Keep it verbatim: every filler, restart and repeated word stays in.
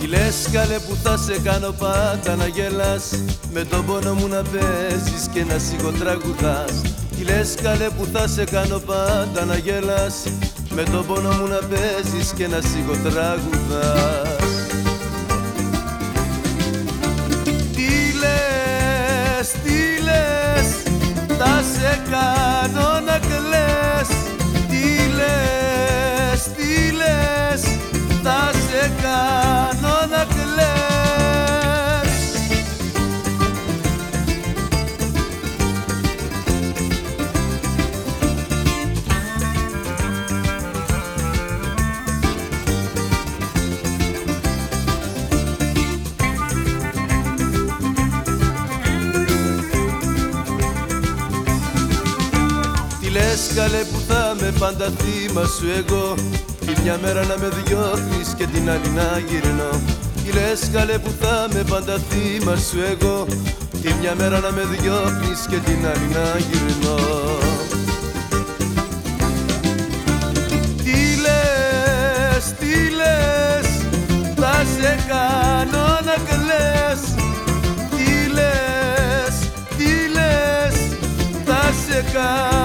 λες καλέ που θα σε κάνω πάντα να γελάς, με τον πόνο μου να παίζεις και να σιγοτραγουδάς. Τι λες καλέ που θα σε κάνω πάντα να γελάς, με τον πόνο μου να παίζεις και να σιγοτραγουδάς. Τι λες, τι λες, θα σε κάνω να κλαις. Τι λες, τι λες, θα σε κάνω να κλαις. Τι λες καλέ που θα με πάντα θύμα σου εγώ, τη μια μέρα να με διώχνεις και την άλλη να γυρνώ. Τι λες καλέ που θα με πάντα θύμα σου εγώ, τη μια μέρα να με διώχνεις και την άλλη να γυρνώ. Τι λες, τι λες, θα σε κάνω να κλαις. Τι λες, τι λες, θα σε κάνω